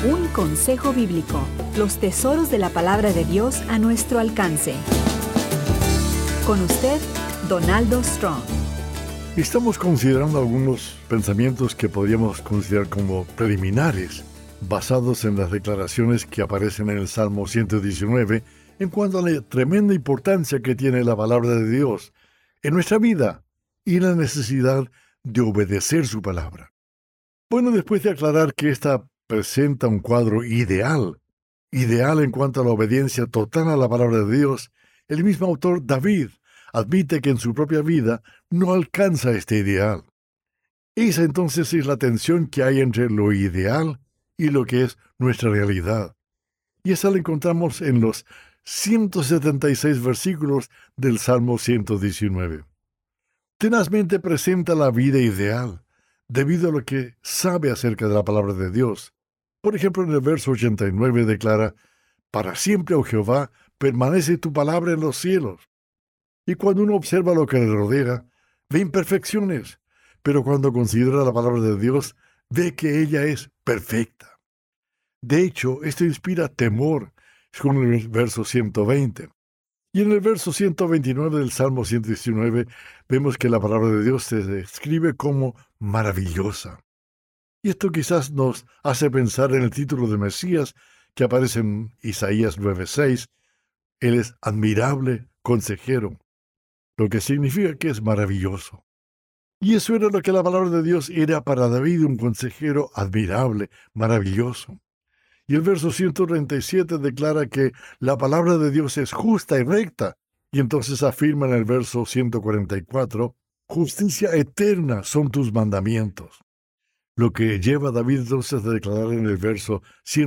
Un consejo bíblico. Los tesoros de la palabra de Dios a nuestro alcance. Con usted, Donaldo Strong. Estamos considerando algunos pensamientos que podríamos considerar como preliminares, basados en las declaraciones que aparecen en el Salmo 119, en cuanto a la tremenda importancia que tiene la palabra de Dios en nuestra vida y la necesidad de obedecer su palabra. Bueno, después de aclarar que esta presenta un cuadro ideal en cuanto a la obediencia total a la palabra de Dios, el mismo autor David admite que en su propia vida no alcanza este ideal. Esa entonces es la tensión que hay entre lo ideal y lo que es nuestra realidad. Y esa la encontramos en los 176 versículos del Salmo 119. Tenazmente presenta la vida ideal, debido a lo que sabe acerca de la palabra de Dios. Por ejemplo, en el verso 89 declara: «Para siempre, oh Jehová, permanece tu palabra en los cielos». Y cuando uno observa lo que le rodea, ve imperfecciones, pero cuando considera la palabra de Dios, ve que ella es perfecta. De hecho, esto inspira temor, con el verso 120. Y en el verso 129 del Salmo 119 vemos que la palabra de Dios se describe como maravillosa. Y esto quizás nos hace pensar en el título de Mesías que aparece en Isaías 9:6. Él es admirable consejero, lo que significa que es maravilloso. Y eso era lo que la palabra de Dios era para David, un consejero admirable, maravilloso. Y el verso 137 declara que la palabra de Dios es justa y recta. Y entonces afirma en el verso 144, justicia eterna son tus mandamientos. Lo que lleva a David entonces a declarar en el verso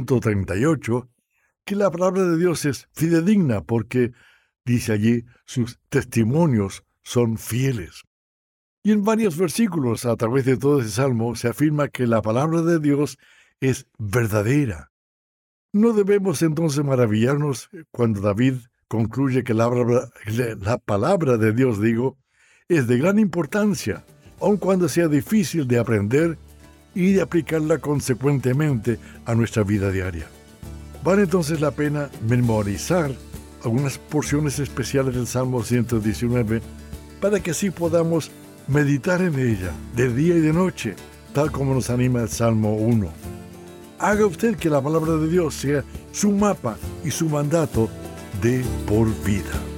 138 que la palabra de Dios es fidedigna porque, dice allí, sus testimonios son fieles. Y en varios versículos a través de todo ese salmo se afirma que la palabra de Dios es verdadera. No debemos entonces maravillarnos cuando David concluye que la palabra de Dios, es de gran importancia, aun cuando sea difícil de aprender y de aplicarla consecuentemente a nuestra vida diaria. Vale entonces la pena memorizar algunas porciones especiales del Salmo 119 para que así podamos meditar en ella de día y de noche, tal como nos anima el Salmo 1. Haga usted que la palabra de Dios sea su mapa y su mandato de por vida.